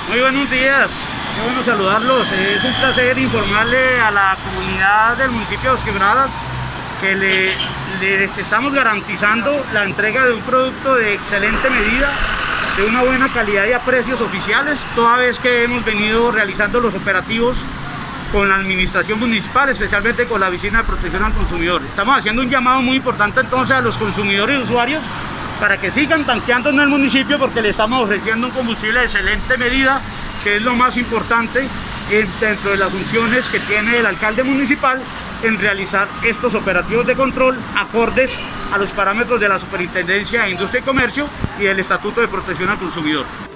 Muy buenos días, qué bueno saludarlos. Es un placer informarle a la comunidad del municipio de Dos Quebradas que les estamos garantizando la entrega de un producto de excelente medida, de una buena calidad y a precios oficiales, toda vez que hemos venido realizando los operativos con la administración municipal, especialmente con la Oficina de Protección al Consumidor. Estamos haciendo un llamado muy importante entonces a los consumidores y usuarios para que sigan tanqueando en el municipio, porque le estamos ofreciendo un combustible de excelente medida, que es lo más importante dentro de las funciones que tiene el alcalde municipal en realizar estos operativos de control acordes a los parámetros de la Superintendencia de Industria y Comercio y del Estatuto de Protección al Consumidor.